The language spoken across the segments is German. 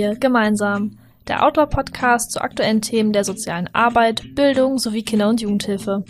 Wir gemeinsam. Der Outlaw-Podcast zu aktuellen Themen der sozialen Arbeit, Bildung sowie Kinder- und Jugendhilfe.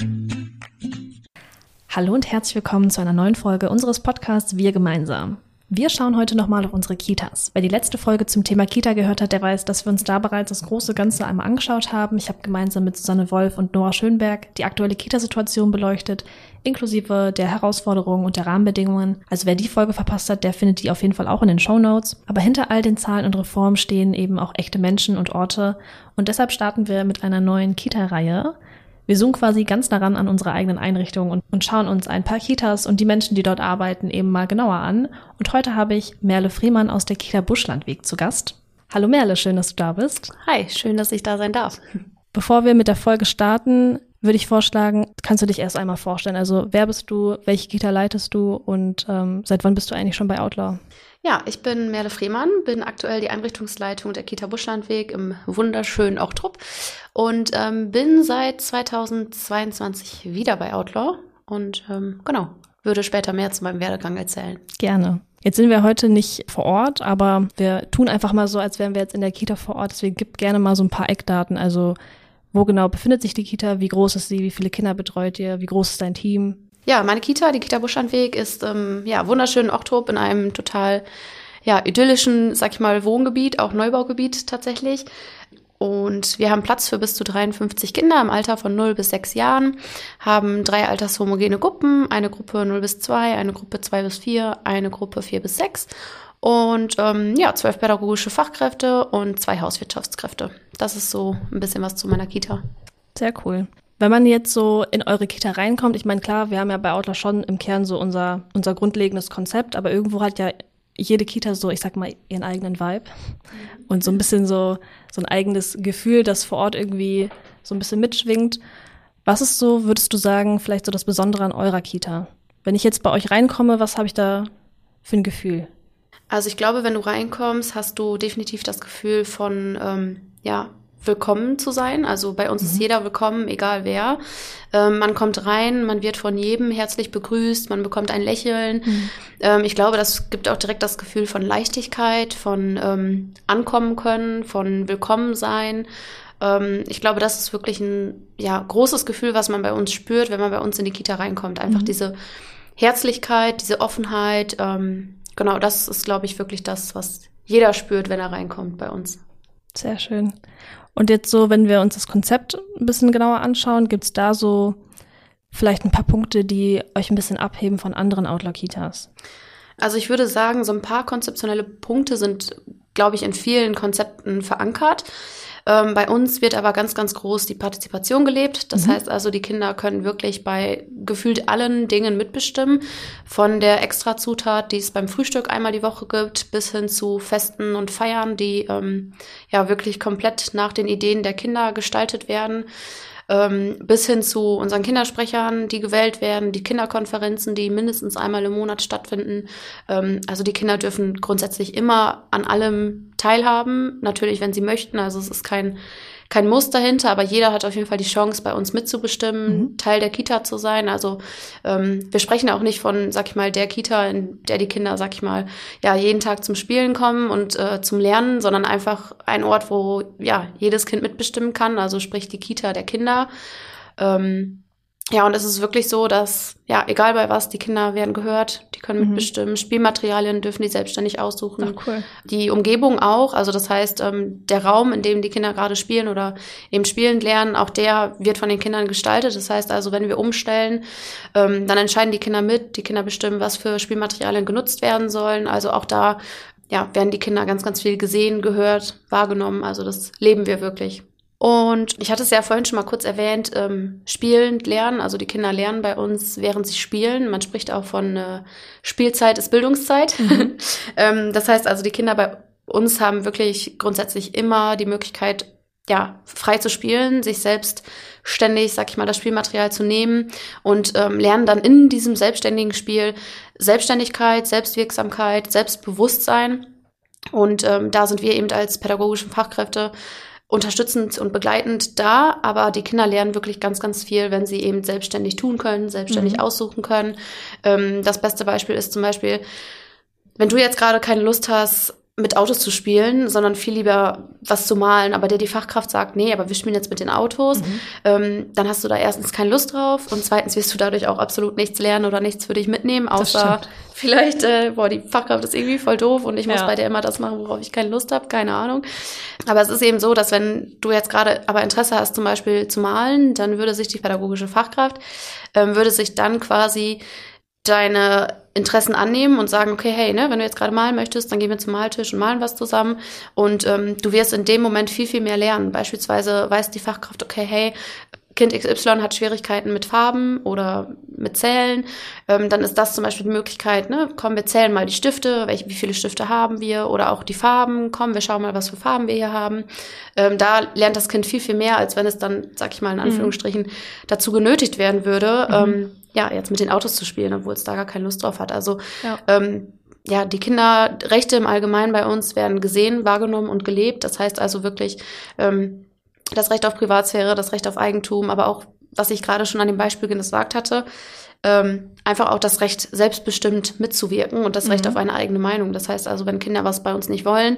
Hallo und herzlich willkommen zu einer neuen Folge unseres Podcasts Wir gemeinsam. Wir schauen heute nochmal auf unsere Kitas. Wer die letzte Folge zum Thema Kita gehört hat, der weiß, dass wir uns da bereits das große Ganze einmal angeschaut haben. Ich habe gemeinsam mit Susanne Wolf und Nora Schönberg die aktuelle Kitasituation beleuchtet, inklusive der Herausforderungen und der Rahmenbedingungen. Also wer die Folge verpasst hat, der findet die auf jeden Fall auch in den Shownotes. Aber hinter all den Zahlen und Reformen stehen eben auch echte Menschen und Orte. Und deshalb starten wir mit einer neuen Kita-Reihe. Wir zoomen quasi ganz daran an unsere eigenen Einrichtungen und schauen uns ein paar Kitas und die Menschen, die dort arbeiten, eben mal genauer an. Und heute habe ich Merle Friemann aus der Kita Buschlandweg zu Gast. Hallo Merle, schön, dass du da bist. Hi, schön, dass ich da sein darf. Bevor wir mit der Folge starten, würde ich vorschlagen, kannst du dich erst einmal vorstellen. Also wer bist du, welche Kita leitest du und seit wann bist du eigentlich schon bei Outlaw? Ja, ich bin Merle Friemann, bin aktuell die Einrichtungsleitung der Kita Buschlandweg im wunderschönen Ochtrup und bin seit 2022 wieder bei Outlaw und würde später mehr zu meinem Werdegang erzählen. Gerne. Jetzt sind wir heute nicht vor Ort, aber wir tun einfach mal so, als wären wir jetzt in der Kita vor Ort. Deswegen gib gerne mal so ein paar Eckdaten. Also wo genau befindet sich die Kita, wie groß ist sie, wie viele Kinder betreut ihr, wie groß ist dein Team? Ja, meine Kita, die Kita Buschlandweg, ist wunderschönen Ochtrup in einem total idyllischen, sag ich mal, Wohngebiet, auch Neubaugebiet tatsächlich. Und wir haben Platz für bis zu 53 Kinder im Alter von 0 bis 6 Jahren, haben 3 altershomogene Gruppen, eine Gruppe 0 bis 2, eine Gruppe 2 bis 4, eine Gruppe 4 bis 6 und 12 pädagogische Fachkräfte und 2 Hauswirtschaftskräfte. Das ist so ein bisschen was zu meiner Kita. Sehr cool. Wenn man jetzt so in eure Kita reinkommt, ich meine, klar, wir haben ja bei Outlaw schon im Kern so unser grundlegendes Konzept, aber irgendwo hat ja jede Kita so, ich sag mal, ihren eigenen Vibe und so ein bisschen so ein eigenes Gefühl, das vor Ort irgendwie so ein bisschen mitschwingt. Was ist so, würdest du sagen, vielleicht so das Besondere an eurer Kita? Wenn ich jetzt bei euch reinkomme, was habe ich da für ein Gefühl? Also ich glaube, wenn du reinkommst, hast du definitiv das Gefühl von, willkommen zu sein. Also bei uns ist jeder willkommen, egal wer. Man kommt rein, man wird von jedem herzlich begrüßt, man bekommt ein Lächeln. Ich glaube, das gibt auch direkt das Gefühl von Leichtigkeit, von ankommen können, von willkommen sein. Ich glaube, das ist wirklich ein großes Gefühl, was man bei uns spürt, wenn man bei uns in die Kita reinkommt. Einfach diese Herzlichkeit, diese Offenheit. Das ist, glaube ich, wirklich das, was jeder spürt, wenn er reinkommt bei uns. Sehr schön. Und jetzt so, wenn wir uns das Konzept ein bisschen genauer anschauen, gibt es da so vielleicht ein paar Punkte, die euch ein bisschen abheben von anderen Outlaw-Kitas? Also ich würde sagen, so ein paar konzeptionelle Punkte sind, glaube ich, in vielen Konzepten verankert. Bei uns wird aber ganz, ganz groß die Partizipation gelebt. Das heißt also, die Kinder können wirklich bei gefühlt allen Dingen mitbestimmen. Von der Extrazutat, die es beim Frühstück einmal die Woche gibt, bis hin zu Festen und Feiern, die wirklich komplett nach den Ideen der Kinder gestaltet werden. Bis hin zu unseren Kindersprechern, die gewählt werden, die Kinderkonferenzen, die mindestens einmal im Monat stattfinden. Also die Kinder dürfen grundsätzlich immer an allem teilhaben, natürlich, wenn sie möchten. Also es ist kein Muss dahinter, aber jeder hat auf jeden Fall die Chance, bei uns mitzubestimmen, Teil der Kita zu sein. Also wir sprechen auch nicht von, sag ich mal, der Kita, in der die Kinder, sag ich mal, jeden Tag zum Spielen kommen und zum Lernen, sondern einfach ein Ort, wo jedes Kind mitbestimmen kann. Also sprich die Kita der Kinder. Und es ist wirklich so, dass, egal bei was, die Kinder werden gehört, die können mitbestimmen. Spielmaterialien dürfen die selbstständig aussuchen. Ach, cool. Die Umgebung auch, also das heißt, der Raum, in dem die Kinder gerade spielen oder eben spielend lernen, auch der wird von den Kindern gestaltet. Das heißt also, wenn wir umstellen, dann entscheiden die Kinder mit, die Kinder bestimmen, was für Spielmaterialien genutzt werden sollen. Also auch da, werden die Kinder ganz, ganz viel gesehen, gehört, wahrgenommen. Also das leben wir wirklich. Und ich hatte es ja vorhin schon mal kurz erwähnt, spielend lernen, also die Kinder lernen bei uns, während sie spielen. Man spricht auch von Spielzeit ist Bildungszeit. Das heißt also, die Kinder bei uns haben wirklich grundsätzlich immer die Möglichkeit, frei zu spielen, sich selbst ständig, sag ich mal, das Spielmaterial zu nehmen und lernen dann in diesem selbstständigen Spiel Selbstständigkeit, Selbstwirksamkeit, Selbstbewusstsein. Und da sind wir eben als pädagogische Fachkräfte unterstützend und begleitend da, aber die Kinder lernen wirklich ganz, ganz viel, wenn sie eben selbstständig tun können, selbstständig aussuchen können. Das beste Beispiel ist zum Beispiel, wenn du jetzt gerade keine Lust hast, mit Autos zu spielen, sondern viel lieber was zu malen. Aber die Fachkraft sagt, nee, aber wir spielen jetzt mit den Autos. Dann hast du da erstens keine Lust drauf und zweitens wirst du dadurch auch absolut nichts lernen oder nichts für dich mitnehmen, außer vielleicht, die Fachkraft ist irgendwie voll doof und ich muss bei der immer das machen, worauf ich keine Lust habe, keine Ahnung. Aber es ist eben so, dass wenn du jetzt gerade aber Interesse hast, zum Beispiel zu malen, dann würde sich die pädagogische Fachkraft, würde sich dann quasi deine Interessen annehmen und sagen, okay, hey, ne, wenn du jetzt gerade malen möchtest, dann gehen wir zum Maltisch und malen was zusammen und du wirst in dem Moment viel, viel mehr lernen. Beispielsweise weiß die Fachkraft, okay, hey, Kind XY hat Schwierigkeiten mit Farben oder mit Zählen, dann ist das zum Beispiel die Möglichkeit, ne, komm, wir zählen mal die Stifte, wie viele Stifte haben wir oder auch die Farben, komm, wir schauen mal, was für Farben wir hier haben. Da lernt das Kind viel, viel mehr, als wenn es dann, sag ich mal in Anführungsstrichen, dazu genötigt werden würde, jetzt mit den Autos zu spielen, obwohl es da gar keine Lust drauf hat. Also die Kinderrechte im Allgemeinen bei uns werden gesehen, wahrgenommen und gelebt. Das heißt also wirklich das Recht auf Privatsphäre, das Recht auf Eigentum, aber auch, was ich gerade schon an dem Beispiel gesagt hatte, einfach auch das Recht, selbstbestimmt mitzuwirken und das Recht auf eine eigene Meinung. Das heißt also, wenn Kinder was bei uns nicht wollen,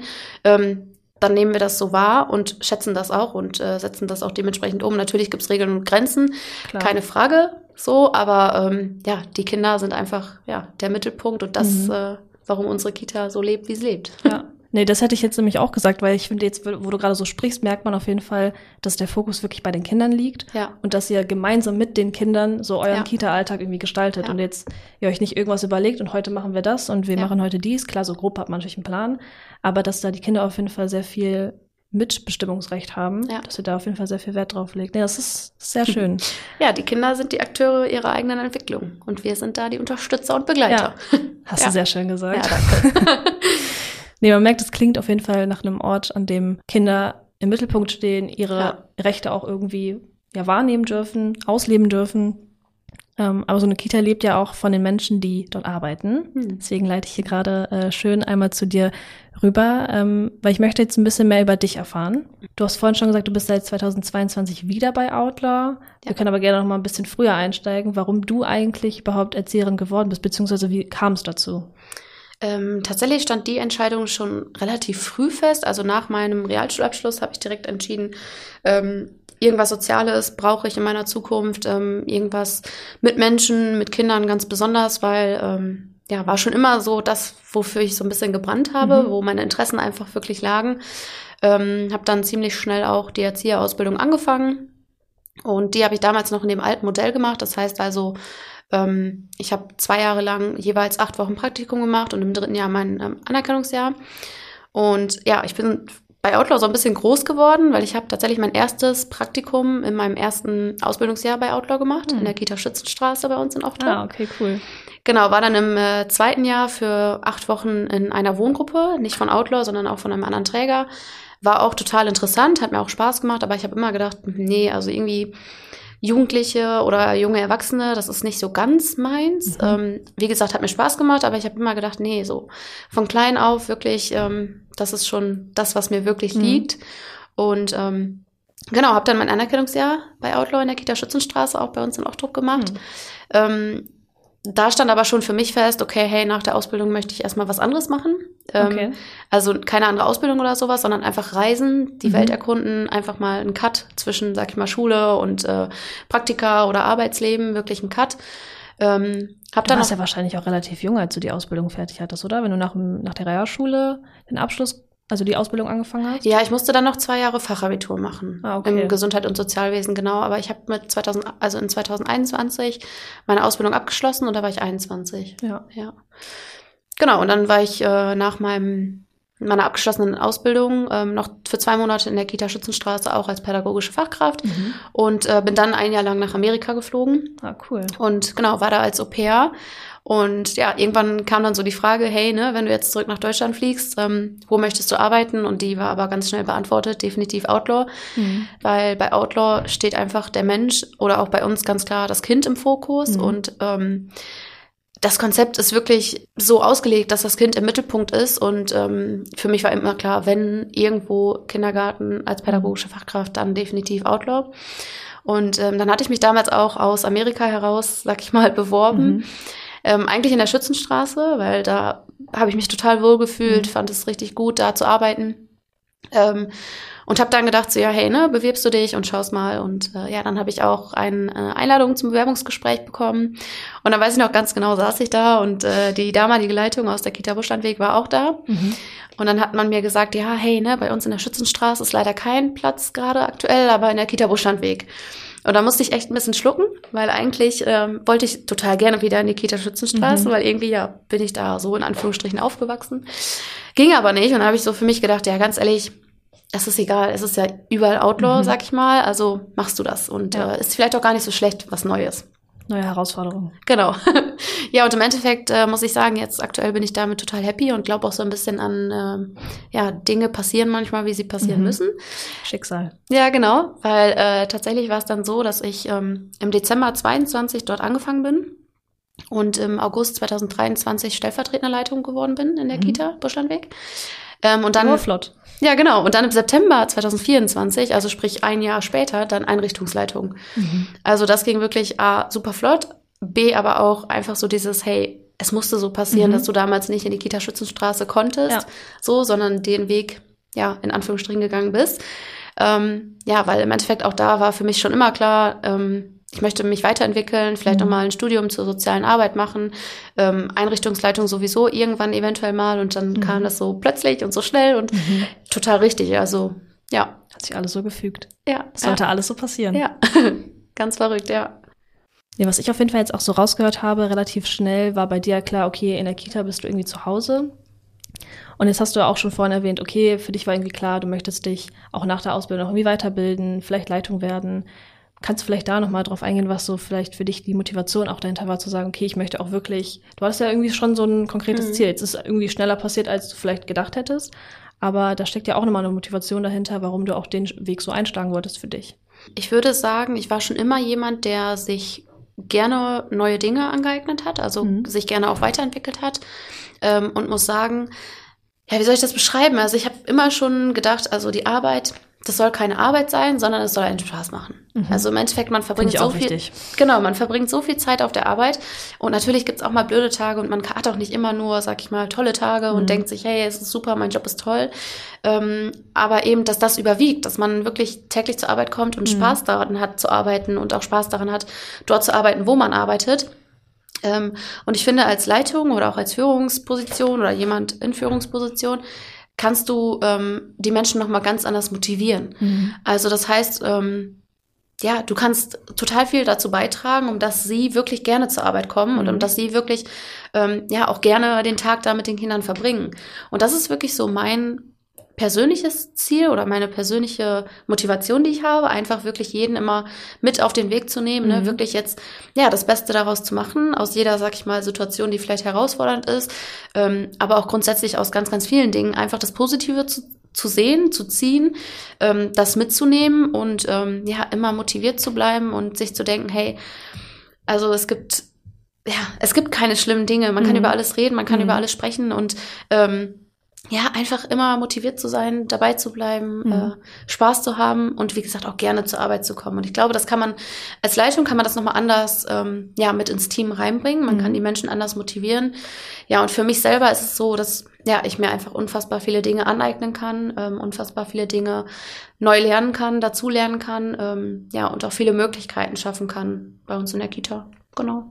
dann nehmen wir das so wahr und schätzen das auch und setzen das auch dementsprechend um. Natürlich gibt es Regeln und Grenzen, keine Frage, so, aber die Kinder sind einfach der Mittelpunkt und das, warum unsere Kita so lebt, wie sie lebt. Ja. Nee, das hätte ich jetzt nämlich auch gesagt, weil ich finde jetzt, wo du gerade so sprichst, merkt man auf jeden Fall, dass der Fokus wirklich bei den Kindern liegt und dass ihr gemeinsam mit den Kindern so euren Kita-Alltag irgendwie gestaltet und jetzt ihr euch nicht irgendwas überlegt und heute machen wir das und wir machen heute dies. Klar, so grob hat man natürlich einen Plan, aber dass da die Kinder auf jeden Fall sehr viel Mitbestimmungsrecht haben, dass ihr da auf jeden Fall sehr viel Wert drauf legt. Nee, das ist sehr schön. Ja, die Kinder sind die Akteure ihrer eigenen Entwicklung und wir sind da die Unterstützer und Begleiter. Ja. Hast du sehr schön gesagt. Ja, danke. Nee, man merkt, es klingt auf jeden Fall nach einem Ort, an dem Kinder im Mittelpunkt stehen, ihre Rechte auch irgendwie wahrnehmen dürfen, ausleben dürfen. Aber so eine Kita lebt ja auch von den Menschen, die dort arbeiten. Deswegen leite ich hier gerade schön einmal zu dir rüber, weil ich möchte jetzt ein bisschen mehr über dich erfahren. Du hast vorhin schon gesagt, du bist seit 2022 wieder bei Outlaw. Wir können aber gerne noch mal ein bisschen früher einsteigen, warum du eigentlich überhaupt Erzieherin geworden bist, beziehungsweise wie kam es dazu? Tatsächlich stand die Entscheidung schon relativ früh fest. Also nach meinem Realschulabschluss habe ich direkt entschieden, irgendwas Soziales brauche ich in meiner Zukunft, irgendwas mit Menschen, mit Kindern ganz besonders, weil war schon immer so das, wofür ich so ein bisschen gebrannt habe, wo meine Interessen einfach wirklich lagen. Habe dann ziemlich schnell auch die Erzieherausbildung angefangen und die habe ich damals noch in dem alten Modell gemacht. Das heißt also, ich habe 2 Jahre lang jeweils 8 Wochen Praktikum gemacht und im 3. Jahr mein Anerkennungsjahr. Und ich bin bei Outlaw so ein bisschen groß geworden, weil ich habe tatsächlich mein erstes Praktikum in meinem ersten Ausbildungsjahr bei Outlaw gemacht, in der Kita Schützenstraße bei uns in Outlaw. Ah, okay, cool. Genau, war dann im 2. Jahr für 8 Wochen in einer Wohngruppe, nicht von Outlaw, sondern auch von einem anderen Träger. War auch total interessant, hat mir auch Spaß gemacht, aber ich habe immer gedacht, nee, also irgendwie Jugendliche oder junge Erwachsene, das ist nicht so ganz meins. Wie gesagt, hat mir Spaß gemacht, aber ich habe immer gedacht, nee, so von klein auf wirklich, das ist schon das, was mir wirklich liegt. Und habe dann mein Anerkennungsjahr bei Outlaw in der Kita Schützenstraße, auch bei uns in Ochtrup gemacht. Da stand aber schon für mich fest, okay, hey, nach der Ausbildung möchte ich erstmal was anderes machen. Also keine andere Ausbildung oder sowas, sondern einfach reisen, die Welt erkunden, einfach mal einen Cut zwischen, sag ich mal, Schule und Praktika oder Arbeitsleben, wirklich einen Cut. Du warst ja wahrscheinlich auch relativ jung, als du die Ausbildung fertig hattest, oder? Wenn du nach der Realschule den Abschluss, also die Ausbildung angefangen hast? Ja, ich musste dann noch 2 Jahre Fachabitur machen. Okay. Im Gesundheit- und Sozialwesen, genau. Aber ich habe in 2021 meine Ausbildung abgeschlossen und da war ich 21. Ja. Genau, und dann war ich nach meiner abgeschlossenen Ausbildung noch für 2 Monate in der Kita Schützenstraße auch als pädagogische Fachkraft und bin dann 1 Jahr lang nach Amerika geflogen. Ah, cool. Und genau, war da als Au-pair. Und irgendwann kam dann so die Frage, hey, ne, wenn du jetzt zurück nach Deutschland fliegst, wo möchtest du arbeiten? Und die war aber ganz schnell beantwortet, definitiv Outlaw. Weil bei Outlaw steht einfach der Mensch oder auch bei uns ganz klar das Kind im Fokus und das Konzept ist wirklich so ausgelegt, dass das Kind im Mittelpunkt ist und für mich war immer klar, wenn irgendwo Kindergarten als pädagogische Fachkraft, dann definitiv Outlaw. Und dann hatte ich mich damals auch aus Amerika heraus, sag ich mal, beworben. Eigentlich in der Schützenstraße, weil da habe ich mich total wohl gefühlt, fand es richtig gut, da zu arbeiten. Und habe dann gedacht, so ja, hey, ne, bewirbst du dich und schaust mal. Und dann habe ich auch eine Einladung zum Bewerbungsgespräch bekommen. Und dann weiß ich noch ganz genau, saß ich da und die damalige Leitung aus der Kita Buschlandweg war auch da. Und dann hat man mir gesagt, ja, hey, ne, bei uns in der Schützenstraße ist leider kein Platz gerade aktuell, aber in der Kita Buschlandweg. Und da musste ich echt ein bisschen schlucken, weil eigentlich wollte ich total gerne wieder in die Kita Schützenstraße, weil irgendwie bin ich da so in Anführungsstrichen aufgewachsen. Ging aber nicht. Und dann habe ich so für mich gedacht, ja, ganz ehrlich, es ist egal, es ist ja überall Outdoor, sag ich mal, also machst du das. Und ist vielleicht auch gar nicht so schlecht, was Neues. Neue Herausforderung. Genau. Ja, und im Endeffekt muss ich sagen, jetzt aktuell bin ich damit total happy und glaube auch so ein bisschen an, Dinge passieren manchmal, wie sie passieren müssen. Schicksal. Ja, genau, weil tatsächlich war es dann so, dass ich im Dezember 22 dort angefangen bin und im August 2023 stellvertretende Leitung geworden bin in der Kita Buschlandweg. Und dann flott. Ja, genau. Und dann im September 2024, also sprich ein Jahr später, dann Einrichtungsleitung. Also das ging wirklich A, super flott, B, aber auch einfach so dieses, hey, es musste so passieren, dass du damals nicht in die Kita Schützenstraße konntest, sondern den Weg, in Anführungsstrichen gegangen bist. Weil im Endeffekt auch da war für mich schon immer klar, ich möchte mich weiterentwickeln, vielleicht nochmal ein Studium zur sozialen Arbeit machen, Einrichtungsleitung sowieso irgendwann eventuell mal und dann kam das so plötzlich und so schnell und total richtig, also ja. Hat sich alles so gefügt. Ja. Das sollte alles so passieren. Ja, ganz verrückt, ja. Ja, was ich auf jeden Fall jetzt auch so rausgehört habe, relativ schnell war bei dir klar, okay, in der Kita bist du irgendwie zu Hause. Und jetzt hast du ja auch schon vorhin erwähnt, okay, für dich war irgendwie klar, du möchtest dich auch nach der Ausbildung irgendwie weiterbilden, vielleicht Leitung werden. Kannst du vielleicht da nochmal drauf eingehen, was so vielleicht für dich die Motivation auch dahinter war, zu sagen, okay, ich möchte auch wirklich, du hattest ja irgendwie schon so ein konkretes Ziel. Jetzt ist es irgendwie schneller passiert, als du vielleicht gedacht hättest. Aber da steckt ja auch nochmal eine Motivation dahinter, warum du auch den Weg so einschlagen wolltest für dich. Ich würde sagen, ich war schon immer jemand, der sich gerne neue Dinge angeeignet hat, also sich gerne auch weiterentwickelt hat und muss sagen, wie soll ich das beschreiben? Also ich habe immer schon gedacht, also die Arbeit, das soll keine Arbeit sein, sondern es soll einen Spaß machen. Also im Endeffekt, man verbringt so viel, man verbringt so viel Zeit auf der Arbeit und natürlich gibt's auch mal blöde Tage und man hat auch nicht immer nur, sag ich mal, tolle Tage und denkt sich, hey, es ist super, mein Job ist toll. Aber eben, dass das überwiegt, dass man wirklich täglich zur Arbeit kommt und Spaß daran hat zu arbeiten und auch Spaß daran hat, dort zu arbeiten, wo man arbeitet. Und ich finde, als Leitung oder auch als Führungsposition oder jemand in Führungsposition kannst du die Menschen noch mal ganz anders motivieren. Also das heißt, du kannst total viel dazu beitragen, um dass sie wirklich gerne zur Arbeit kommen und um dass sie wirklich auch gerne den Tag da mit den Kindern verbringen. Und das ist wirklich so mein persönliches Ziel oder meine persönliche Motivation, die ich habe, einfach wirklich jeden immer mit auf den Weg zu nehmen, ne? Wirklich jetzt das Beste daraus zu machen, aus jeder, sag ich mal, Situation, die vielleicht herausfordernd ist, aber auch grundsätzlich aus ganz, ganz vielen Dingen, einfach das Positive zu sehen, zu ziehen, das mitzunehmen und immer motiviert zu bleiben und sich zu denken, hey, also es gibt keine schlimmen Dinge, man kann über alles reden, man kann über alles sprechen und einfach immer motiviert zu sein, dabei zu bleiben, Spaß zu haben und wie gesagt auch gerne zur Arbeit zu kommen. Und ich glaube, das kann man, als Leitung kann man das nochmal anders mit ins Team reinbringen. Man kann die Menschen anders motivieren. Ja, und für mich selber ist es so, dass ich mir einfach unfassbar viele Dinge aneignen kann, unfassbar viele Dinge neu lernen kann, dazu lernen kann, und auch viele Möglichkeiten schaffen kann bei uns in der Kita. Genau.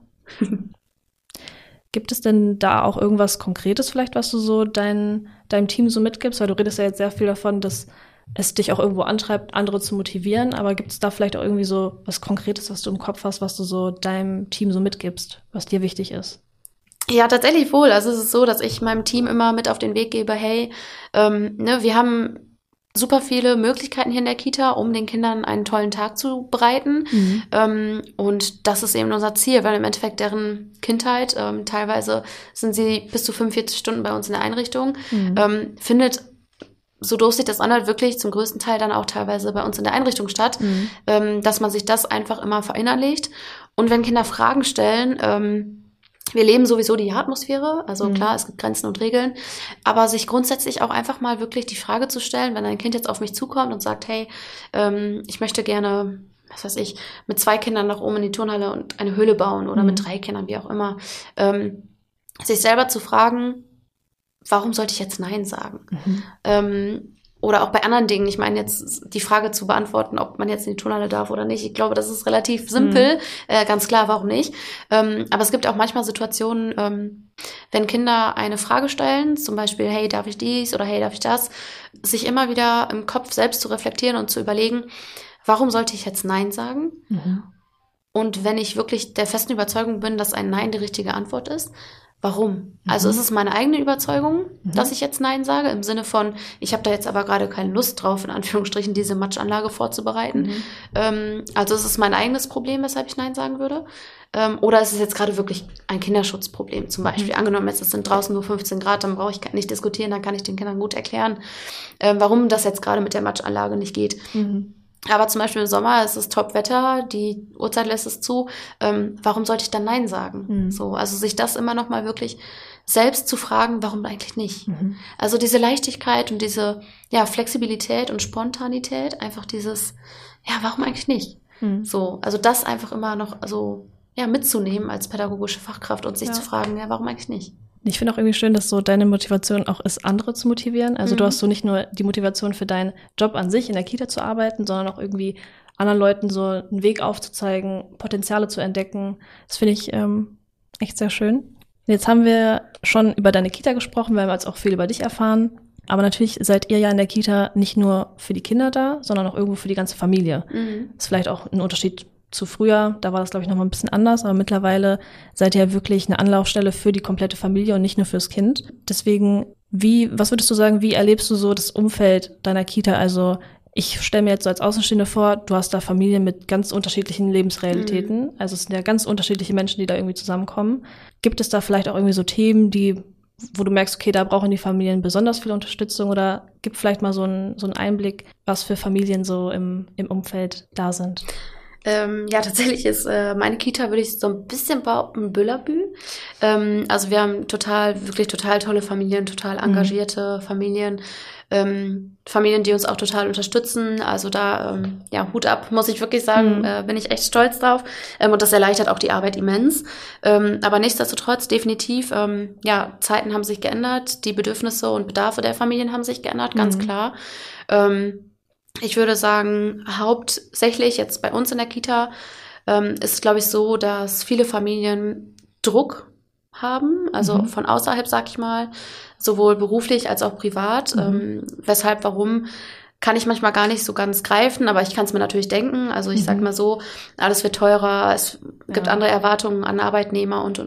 Gibt es denn da auch irgendwas Konkretes vielleicht, was du so deinem Team so mitgibst? Weil du redest ja jetzt sehr viel davon, dass es dich auch irgendwo antreibt, andere zu motivieren. Aber gibt es da vielleicht auch irgendwie so was Konkretes, was du im Kopf hast, was du so deinem Team so mitgibst, was dir wichtig ist? Ja, tatsächlich wohl. Also es ist so, dass ich meinem Team immer mit auf den Weg gebe, hey, wir haben super viele Möglichkeiten hier in der Kita, um den Kindern einen tollen Tag zu bereiten. Und das ist eben unser Ziel, weil im Endeffekt deren Kindheit, teilweise sind sie bis zu 45 Stunden bei uns in der Einrichtung, findet, so doof sich das anhört, wirklich zum größten Teil dann auch teilweise bei uns in der Einrichtung statt, dass man sich das einfach immer verinnerlicht. Und wenn Kinder Fragen stellen, wir leben sowieso die Ja-Atmosphäre, also klar, es gibt Grenzen und Regeln, aber sich grundsätzlich auch einfach mal wirklich die Frage zu stellen, wenn ein Kind jetzt auf mich zukommt und sagt, hey, ich möchte gerne, was weiß ich, mit 2 Kindern nach oben in die Turnhalle und eine Höhle bauen oder mit 3 Kindern, wie auch immer, sich selber zu fragen, warum sollte ich jetzt Nein sagen? Oder auch bei anderen Dingen. Ich meine, jetzt die Frage zu beantworten, ob man jetzt in die Turnhalle darf oder nicht. Ich glaube, das ist relativ simpel. Ganz klar, warum nicht? Aber es gibt auch manchmal Situationen, wenn Kinder eine Frage stellen, zum Beispiel, hey, darf ich dies oder hey, darf ich das? Sich immer wieder im Kopf selbst zu reflektieren und zu überlegen, warum sollte ich jetzt Nein sagen? Und wenn ich wirklich der festen Überzeugung bin, dass ein Nein die richtige Antwort ist, warum? Also ist es meine eigene Überzeugung, dass ich jetzt Nein sage, im Sinne von, ich habe da jetzt aber gerade keine Lust drauf, in Anführungsstrichen, diese Matschanlage vorzubereiten. Also ist es mein eigenes Problem, weshalb ich Nein sagen würde? Oder ist es jetzt gerade wirklich ein Kinderschutzproblem? Zum Beispiel, angenommen jetzt, es sind draußen nur 15 Grad, dann brauche ich nicht diskutieren, dann kann ich den Kindern gut erklären, warum das jetzt gerade mit der Matschanlage nicht geht. Aber zum Beispiel im Sommer ist es Top-Wetter, die Uhrzeit lässt es zu. Warum sollte ich dann Nein sagen? So, also sich das immer noch mal wirklich selbst zu fragen, warum eigentlich nicht? Also diese Leichtigkeit und diese Flexibilität und Spontanität, einfach dieses, warum eigentlich nicht? So, also das einfach immer noch so mitzunehmen als pädagogische Fachkraft und sich zu fragen, warum eigentlich nicht? Ich finde auch irgendwie schön, dass so deine Motivation auch ist, andere zu motivieren. Also du hast so nicht nur die Motivation für deinen Job an sich in der Kita zu arbeiten, sondern auch irgendwie anderen Leuten so einen Weg aufzuzeigen, Potenziale zu entdecken. Das finde ich echt sehr schön. Jetzt haben wir schon über deine Kita gesprochen, wir haben jetzt auch viel über dich erfahren. Aber natürlich seid ihr ja in der Kita nicht nur für die Kinder da, sondern auch irgendwo für die ganze Familie. Das ist vielleicht auch ein Unterschied zu früher, da war das, glaube ich, noch mal ein bisschen anders, aber mittlerweile seid ihr ja wirklich eine Anlaufstelle für die komplette Familie und nicht nur fürs Kind. Deswegen, was würdest du sagen, wie erlebst du so das Umfeld deiner Kita? Also ich stelle mir jetzt so als Außenstehende vor, du hast da Familien mit ganz unterschiedlichen Lebensrealitäten. Also es sind ja ganz unterschiedliche Menschen, die da irgendwie zusammenkommen. Gibt es da vielleicht auch irgendwie so Themen, wo du merkst, okay, da brauchen die Familien besonders viel Unterstützung, oder gib vielleicht mal so einen Einblick, was für Familien so im Umfeld da sind? Tatsächlich ist meine Kita, würde ich so ein bisschen behaupten, Büllerbü. Also wir haben wirklich total tolle Familien, total engagierte Familien, Familien, die uns auch total unterstützen. Also da, Hut ab, muss ich wirklich sagen, bin ich echt stolz drauf. Und das erleichtert auch die Arbeit immens. Aber nichtsdestotrotz, definitiv, Zeiten haben sich geändert, die Bedürfnisse und Bedarfe der Familien haben sich geändert, ganz klar. Ich würde sagen, hauptsächlich jetzt bei uns in der Kita ist es, glaube ich, so, dass viele Familien Druck haben, also von außerhalb, sag ich mal, sowohl beruflich als auch privat. Warum, kann ich manchmal gar nicht so ganz greifen, aber ich kann es mir natürlich denken. Also ich sag mal so, alles wird teurer, es gibt andere Erwartungen an Arbeitnehmer und.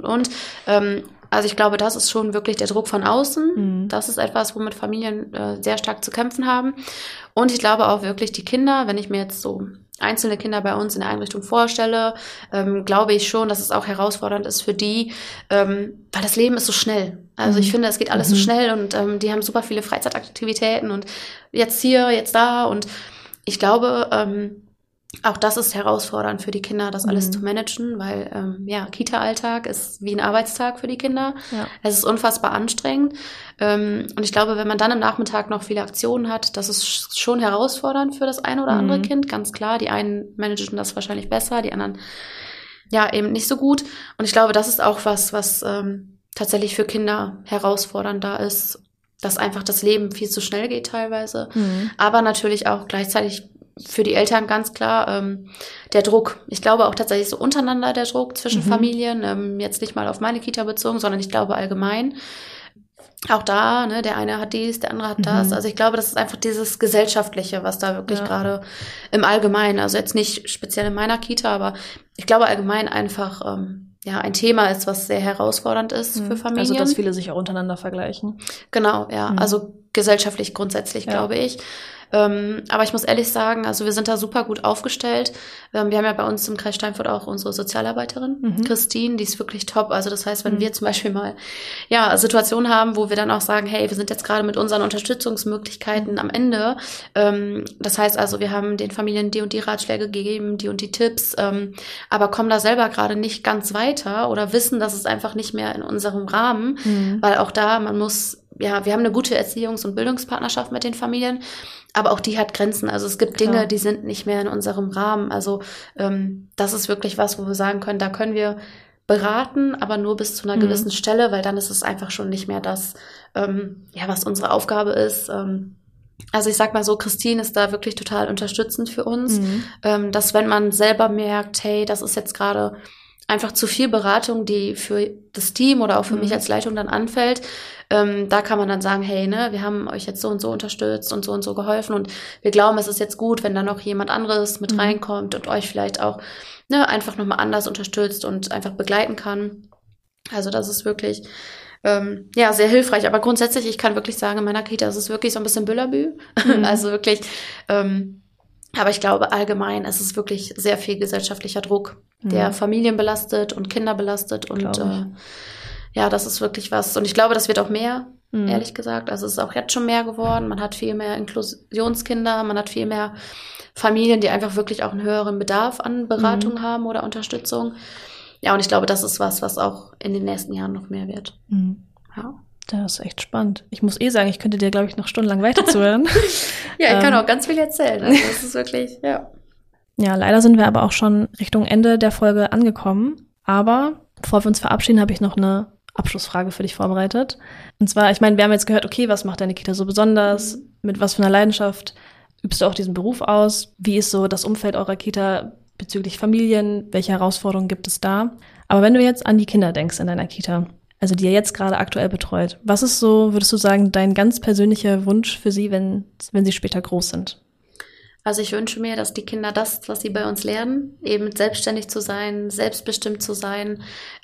Also ich glaube, das ist schon wirklich der Druck von außen. Das ist etwas, womit Familien sehr stark zu kämpfen haben. Und ich glaube auch wirklich die Kinder, wenn ich mir jetzt so einzelne Kinder bei uns in der Einrichtung vorstelle, glaube ich schon, dass es auch herausfordernd ist für die, weil das Leben ist so schnell. Also ich finde, es geht alles so schnell und die haben super viele Freizeitaktivitäten und jetzt hier, jetzt da. Und ich glaube, auch das ist herausfordernd für die Kinder, das alles zu managen, weil Kita-Alltag ist wie ein Arbeitstag für die Kinder. Ja. Es ist unfassbar anstrengend. Und ich glaube, wenn man dann am Nachmittag noch viele Aktionen hat, das ist schon herausfordernd für das eine oder andere Kind, ganz klar. Die einen managen das wahrscheinlich besser, die anderen eben nicht so gut. Und ich glaube, das ist auch was tatsächlich für Kinder herausfordernder ist, dass einfach das Leben viel zu schnell geht teilweise. Aber natürlich auch gleichzeitig für die Eltern ganz klar der Druck. Ich glaube auch tatsächlich so untereinander der Druck zwischen Familien, jetzt nicht mal auf meine Kita bezogen, sondern ich glaube allgemein. Auch da, ne, der eine hat dies, der andere hat das. Also ich glaube, das ist einfach dieses Gesellschaftliche, was da wirklich gerade im Allgemeinen, also jetzt nicht speziell in meiner Kita, aber ich glaube allgemein einfach ein Thema ist, was sehr herausfordernd ist für Familien. Also dass viele sich auch untereinander vergleichen. Genau, also gesellschaftlich grundsätzlich, glaube ich. Aber ich muss ehrlich sagen, also wir sind da super gut aufgestellt. Wir haben ja bei uns im Kreis Steinfurt auch unsere Sozialarbeiterin, Christine, die ist wirklich top. Also das heißt, wenn wir zum Beispiel mal Situationen haben, wo wir dann auch sagen, hey, wir sind jetzt gerade mit unseren Unterstützungsmöglichkeiten am Ende. Das heißt also, wir haben den Familien die und die Ratschläge gegeben, die und die Tipps, aber kommen da selber gerade nicht ganz weiter oder wissen, dass es einfach nicht mehr in unserem Rahmen, weil auch da wir haben eine gute Erziehungs- und Bildungspartnerschaft mit den Familien, aber auch die hat Grenzen. Also es gibt Dinge, die sind nicht mehr in unserem Rahmen. Also das ist wirklich was, wo wir sagen können, da können wir beraten, aber nur bis zu einer gewissen Stelle, weil dann ist es einfach schon nicht mehr das, was unsere Aufgabe ist. Also ich sag mal so, Christine ist da wirklich total unterstützend für uns, dass wenn man selber merkt, hey, das ist jetzt gerade einfach zu viel Beratung, die für das Team oder auch für mich als Leitung dann anfällt, da kann man dann sagen, hey, ne, wir haben euch jetzt so und so unterstützt und so geholfen und wir glauben, es ist jetzt gut, wenn da noch jemand anderes mit reinkommt und euch vielleicht auch einfach nochmal anders unterstützt und einfach begleiten kann. Also das ist wirklich sehr hilfreich. Aber grundsätzlich, ich kann wirklich sagen, in meiner Kita ist es wirklich so ein bisschen Büllerbü. Also wirklich, aber ich glaube allgemein, es ist wirklich sehr viel gesellschaftlicher Druck, der Familien belastet und Kinder belastet. Und das ist wirklich was. Und ich glaube, das wird auch mehr, ehrlich gesagt. Also es ist auch jetzt schon mehr geworden. Man hat viel mehr Inklusionskinder, man hat viel mehr Familien, die einfach wirklich auch einen höheren Bedarf an Beratung haben oder Unterstützung. Ja, und ich glaube, das ist was auch in den nächsten Jahren noch mehr wird. Ja. Das ist echt spannend. Ich muss sagen, ich könnte dir, glaube ich, noch stundenlang weiter zuhören. Ja, ich kann auch ganz viel erzählen. Also das ist wirklich, Ja, leider sind wir aber auch schon Richtung Ende der Folge angekommen. Aber bevor wir uns verabschieden, habe ich noch eine Abschlussfrage für dich vorbereitet. Und zwar, ich meine, wir haben jetzt gehört, okay, was macht deine Kita so besonders? Mit was für einer Leidenschaft übst du auch diesen Beruf aus? Wie ist so das Umfeld eurer Kita bezüglich Familien? Welche Herausforderungen gibt es da? Aber wenn du jetzt an die Kinder denkst in deiner Kita, also die ihr jetzt gerade aktuell betreut, was ist so, würdest du sagen, dein ganz persönlicher Wunsch für sie, wenn sie später groß sind? Also ich wünsche mir, dass die Kinder das, was sie bei uns lernen, eben selbstständig zu sein, selbstbestimmt zu sein,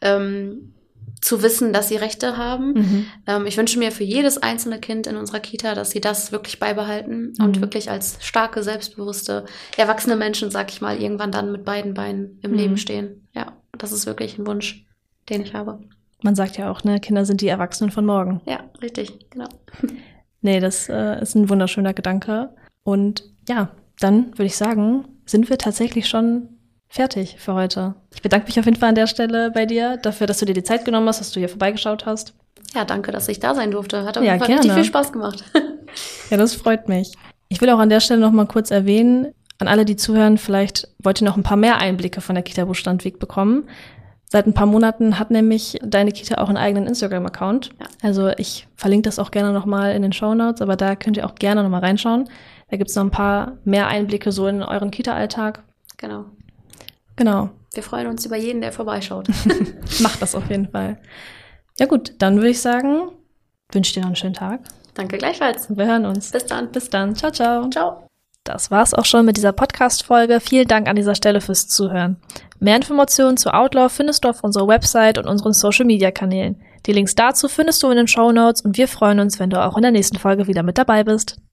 zu wissen, dass sie Rechte haben. Ich wünsche mir für jedes einzelne Kind in unserer Kita, dass sie das wirklich beibehalten und wirklich als starke, selbstbewusste, erwachsene Menschen, sag ich mal, irgendwann dann mit beiden Beinen im Leben stehen. Ja, das ist wirklich ein Wunsch, den ich habe. Man sagt ja auch, ne, Kinder sind die Erwachsenen von morgen. Ja, richtig, genau. Nee, das ist ein wunderschöner Gedanke. Und ja, dann würde ich sagen, sind wir tatsächlich schon fertig für heute. Ich bedanke mich auf jeden Fall an der Stelle bei dir dafür, dass du dir die Zeit genommen hast, dass du hier vorbeigeschaut hast. Ja, danke, dass ich da sein durfte. Hat auf jeden Fall richtig viel Spaß gemacht. Ja, das freut mich. Ich will auch an der Stelle noch mal kurz erwähnen, an alle, die zuhören, vielleicht wollt ihr noch ein paar mehr Einblicke von der Kita Busch-Landweg bekommen. Seit ein paar Monaten hat nämlich deine Kita auch einen eigenen Instagram-Account. Ja. Also ich verlinke das auch gerne nochmal in den Shownotes, aber da könnt ihr auch gerne nochmal reinschauen. Da gibt's noch ein paar mehr Einblicke so in euren Kita-Alltag. Genau. Wir freuen uns über jeden, der vorbeischaut. Macht das auf jeden Fall. Ja gut, dann würde ich sagen, wünsche dir noch einen schönen Tag. Danke gleichfalls. Wir hören uns. Bis dann. Bis dann. Ciao, ciao. Ciao. Das war's auch schon mit dieser Podcast-Folge. Vielen Dank an dieser Stelle fürs Zuhören. Mehr Informationen zu Outlaw findest du auf unserer Website und unseren Social-Media-Kanälen. Die Links dazu findest du in den Shownotes und wir freuen uns, wenn du auch in der nächsten Folge wieder mit dabei bist.